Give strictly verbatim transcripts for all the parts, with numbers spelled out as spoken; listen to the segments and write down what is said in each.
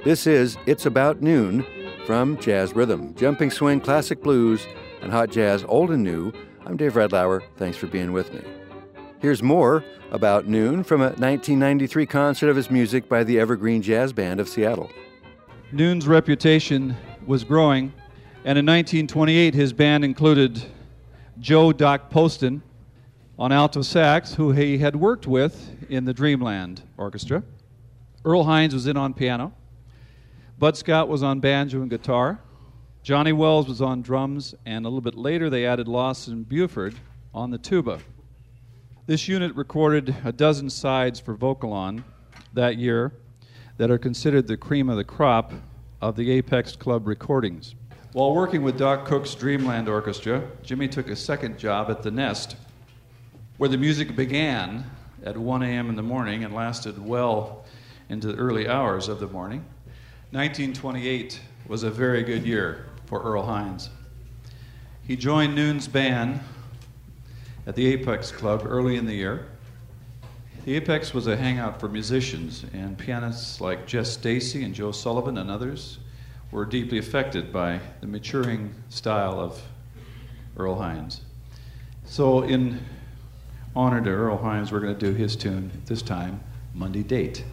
This is It's About Noon from Jazz Rhythm, jumping swing, classic blues, and hot jazz, old and new. I'm Dave Redlauer. Thanks for being with me. Here's more about Noon from a nineteen ninety-three concert of his music by the Evergreen Jazz Band of Seattle. Noon's reputation was growing, and in nineteen twenty-eight his band included Joe Doc Poston on alto sax, who he had worked with in the Dreamland Orchestra. Earl Hines was in on piano. Bud Scott was on banjo and guitar. Johnny Wells was on drums, and a little bit later they added Lawson Buford on the tuba. This unit recorded a dozen sides for Vocalon that year that are considered the cream of the crop of the Apex Club recordings. While working with Doc Cook's Dreamland Orchestra, Jimmy took a second job at the Nest, where the music began at one a.m. in the morning and lasted well into the early hours of the morning. nineteen twenty-eight was a very good year for Earl Hines. He joined Noon's band at the Apex Club early in the year. The Apex was a hangout for musicians, and pianists like Jess Stacy and Joe Sullivan and others were deeply affected by the maturing style of Earl Hines. So in honor to Earl Hines, we're going to do his tune, this time, Monday Date.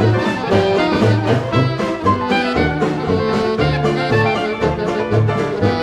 Thank you.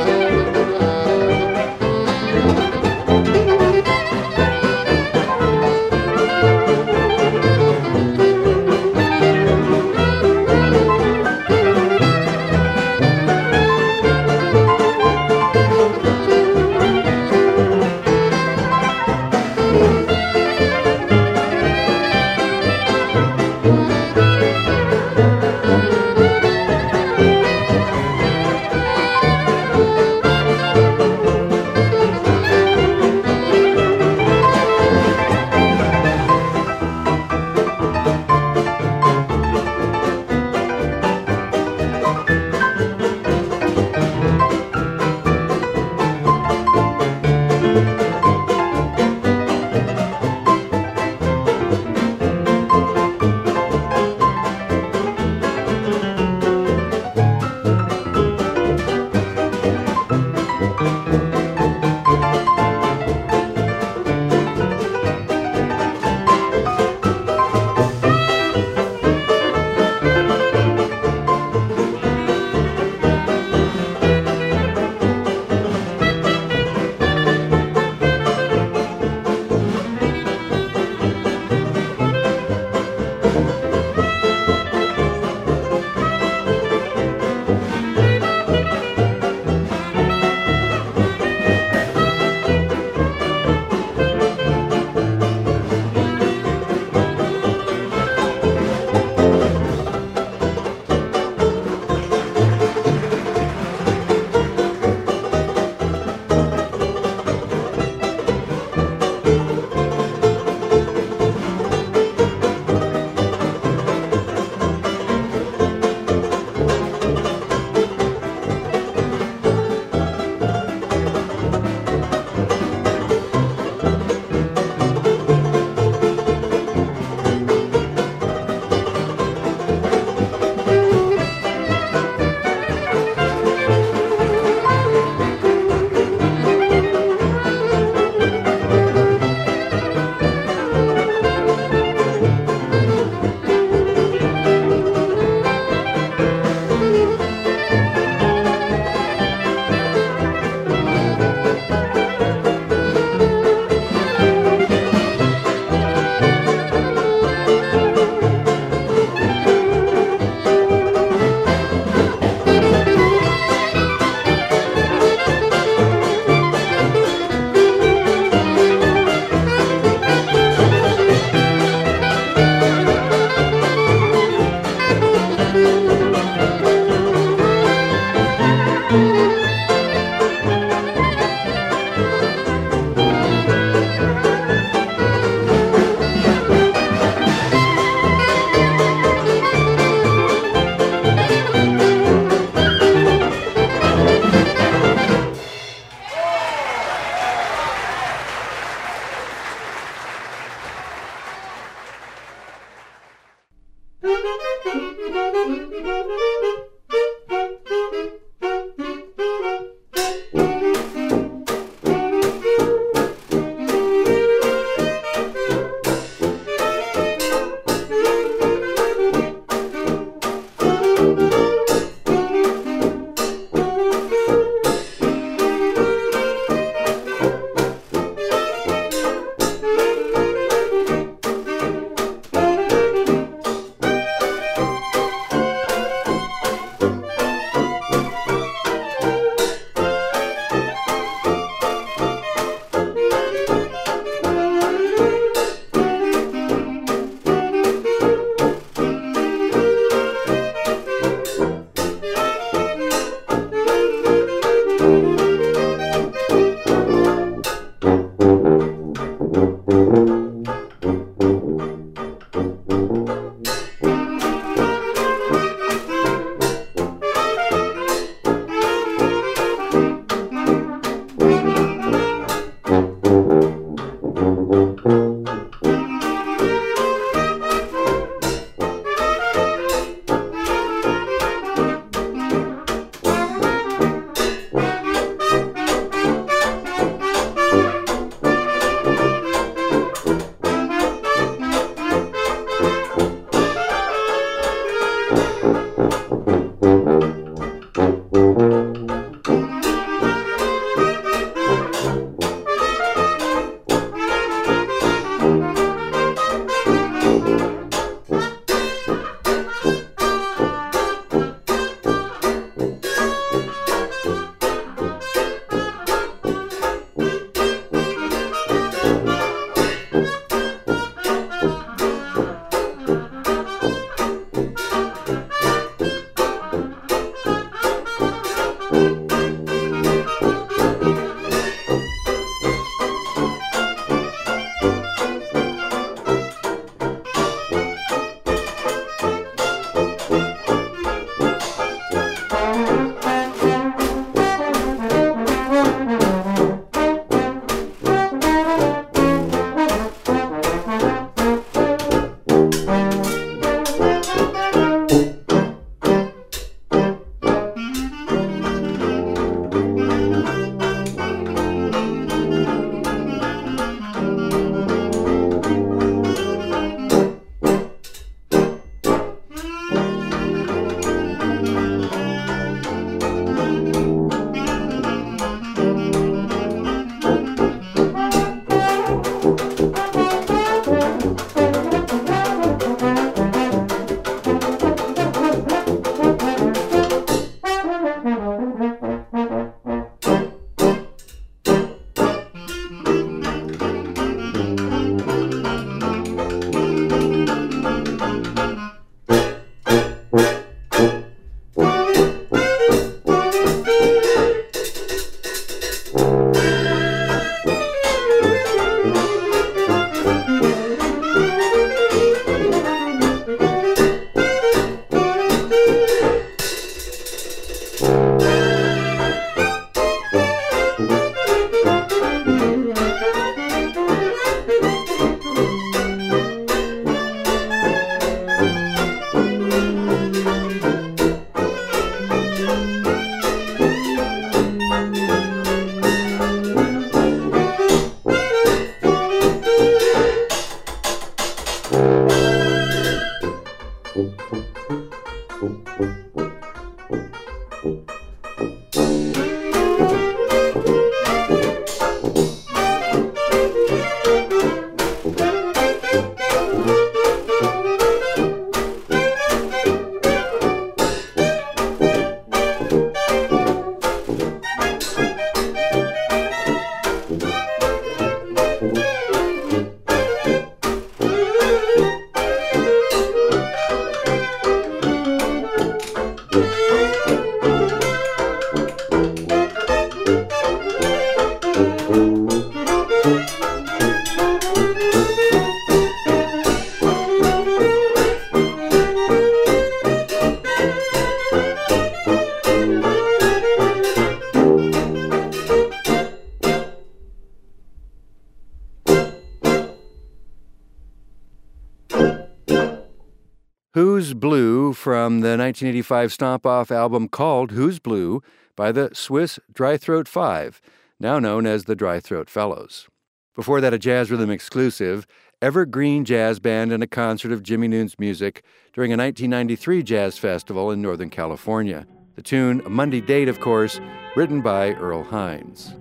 Who's Blue from the nineteen eighty-five stomp-off album called Who's Blue by the Swiss Dry Throat Five, now known as the Dry Throat Fellows. Before that, a Jazz Rhythm exclusive, Evergreen Jazz Band and a concert of Jimmy Noon's music during a nineteen ninety-three jazz festival in Northern California. The tune, A Monday Date, of course, written by Earl Hines.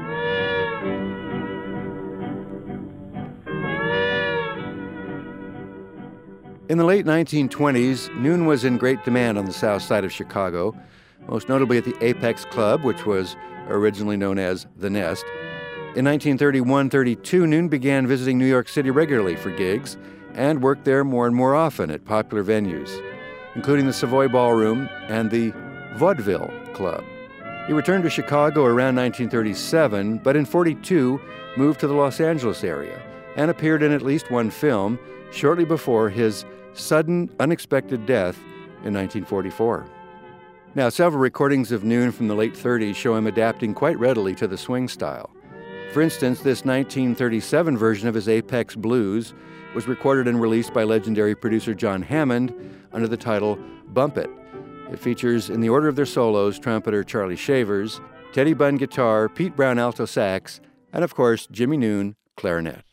In the late nineteen twenties, Noon was in great demand on the south side of Chicago, most notably at the Apex Club, which was originally known as The Nest. In nineteen thirty-one thirty-two, Noon began visiting New York City regularly for gigs and worked there more and more often at popular venues, including the Savoy Ballroom and the Vaudeville Club. He returned to Chicago around nineteen thirty-seven, but in forty-two moved to the Los Angeles area and appeared in at least one film shortly before his sudden, unexpected death in nineteen forty-four. Now, several recordings of Noon from the late thirties show him adapting quite readily to the swing style. For instance, this nineteen thirty-seven version of his Apex Blues was recorded and released by legendary producer John Hammond under the title Bump It. It features, in the order of their solos, trumpeter Charlie Shavers, Teddy Bunn guitar, Pete Brown alto sax, and of course, Jimmy Noon clarinet.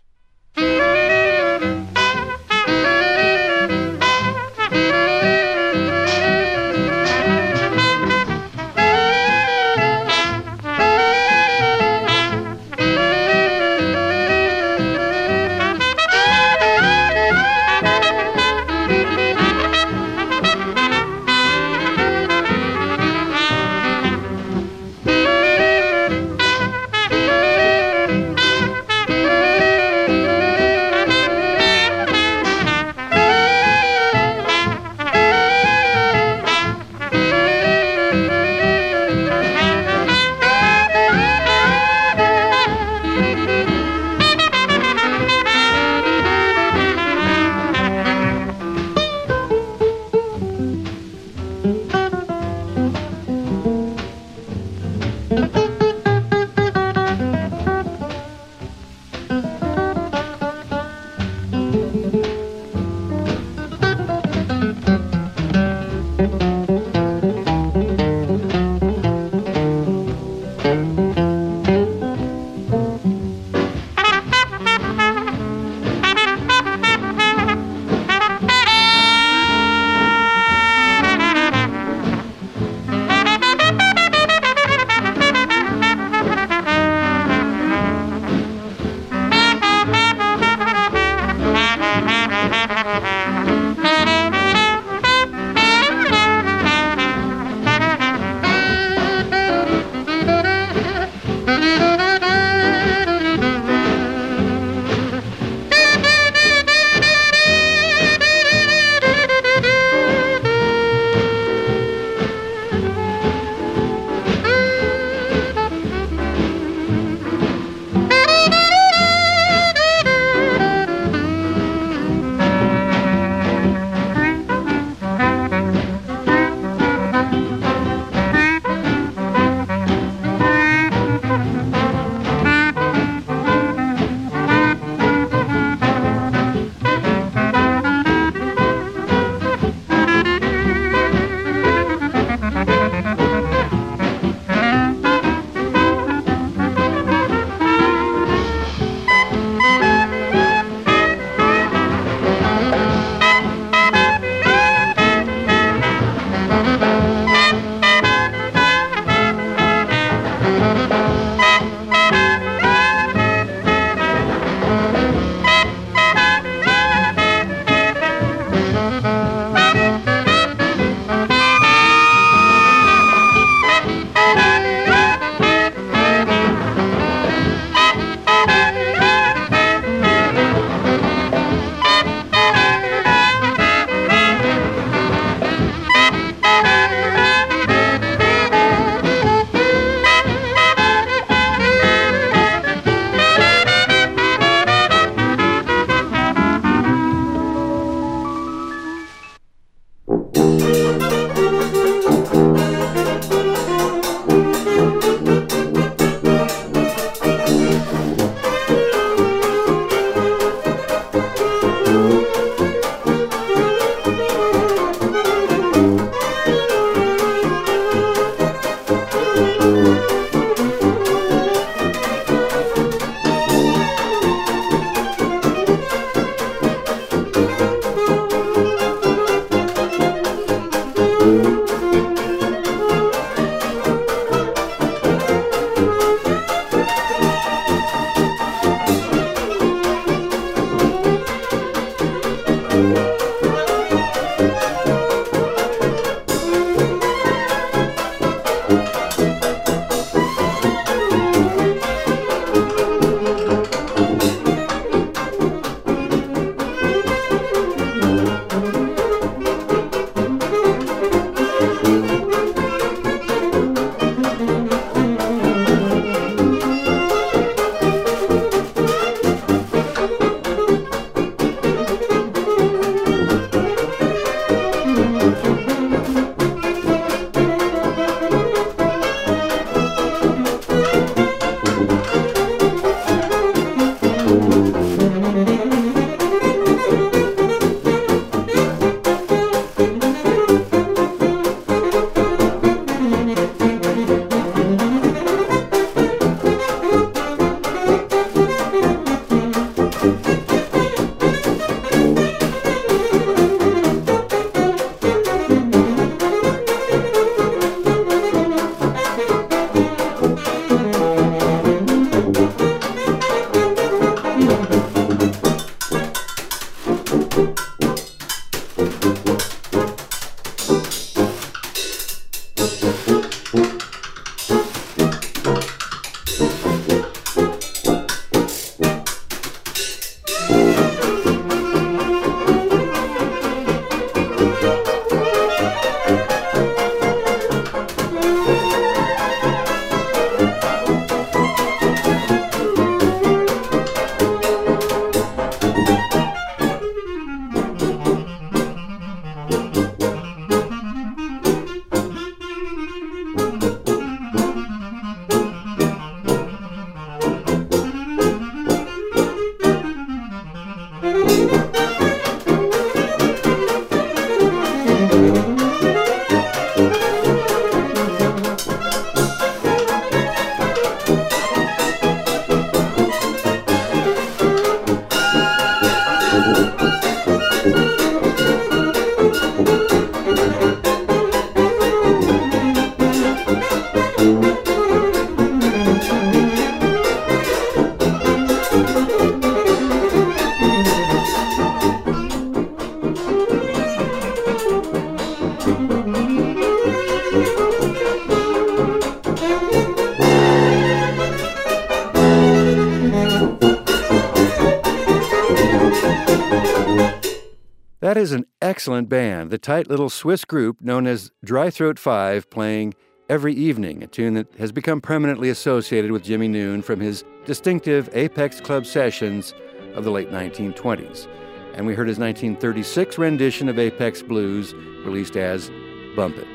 That is an excellent band, the tight little Swiss group known as Dry Throat Five, playing Every Evening, a tune that has become permanently associated with Jimmy Noone from his distinctive Apex Club sessions of the late nineteen twenties. And we heard his nineteen thirty-six rendition of Apex Blues, released as Bump It.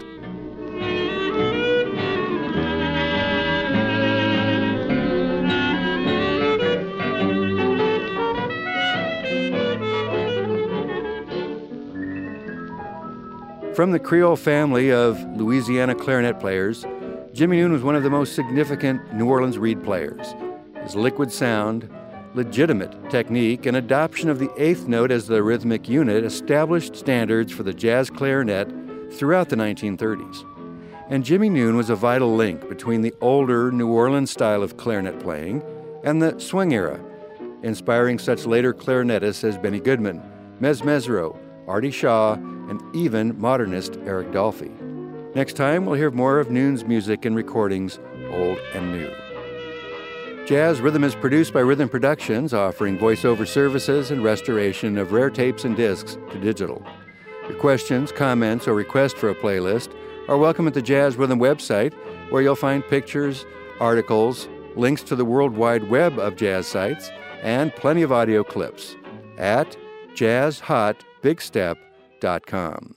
From the Creole family of Louisiana clarinet players, Jimmy Noone was one of the most significant New Orleans reed players. His liquid sound, legitimate technique, and adoption of the eighth note as the rhythmic unit established standards for the jazz clarinet throughout the nineteen thirties. And Jimmy Noone was a vital link between the older New Orleans style of clarinet playing and the swing era, inspiring such later clarinetists as Benny Goodman, Mez Mesereau, Artie Shaw, and even modernist Eric Dolphy. Next time, we'll hear more of Noone's music and recordings, old and new. Jazz Rhythm is produced by Rhythm Productions, offering voiceover services and restoration of rare tapes and discs to digital. Your questions, comments, or requests for a playlist are welcome at the Jazz Rhythm website, where you'll find pictures, articles, links to the World Wide Web of jazz sites, and plenty of audio clips at jazz hot big step dot com.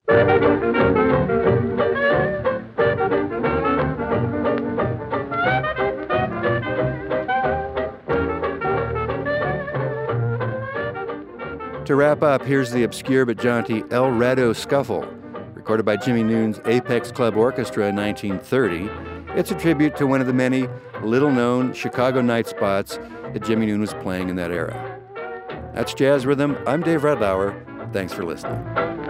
To wrap up, here's the obscure but jaunty El Rado Scuffle, recorded by Jimmy Noone's Apex Club Orchestra in nineteen thirty. It's a tribute to one of the many little-known Chicago night spots that Jimmy Noone was playing in that era. That's Jazz Rhythm. I'm Dave Redlauer. Thanks for listening.